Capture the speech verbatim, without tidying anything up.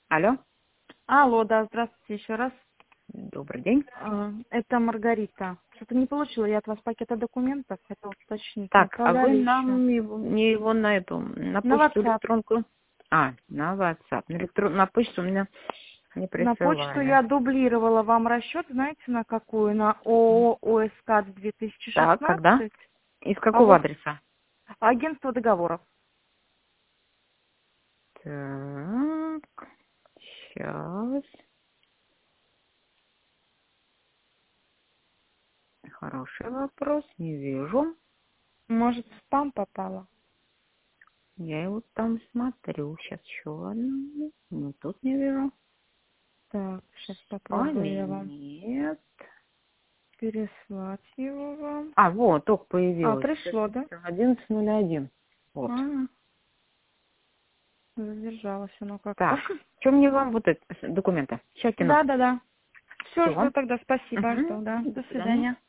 Алло, Алло, да, здравствуйте еще раз. добрый день. А, Это Маргарита. Что-то не получила я от вас пакета документов, хотела уточнить, не Так, а вы отправляли еще. нам его, не его на эту, на На почту WhatsApp. электронку? А, на WhatsApp. На, электрон, на почту у меня не На почту присылали. я дублировала вам расчет, знаете, на какую? На ООО ОСК Так, когда? две тысячи шестнадцать. Из А какого вот адреса? агентство договоров. Так, сейчас. Хороший вопрос, не вижу. Может, в спам попало? Я его там смотрю. Сейчас еще одну. Ну, тут не вижу. Так, сейчас В попробую спаме я вам нет. переслать его вам. А, вот, только А, появилось. пришло, да? одиннадцать ноль один. Вот. А, задержалось оно как-то. Так, что мне вам вот это, документы? Сейчас кину. Да, да, да. Все, Все. жду тогда. Спасибо, жду, Угу. да. До До свидания. свидания.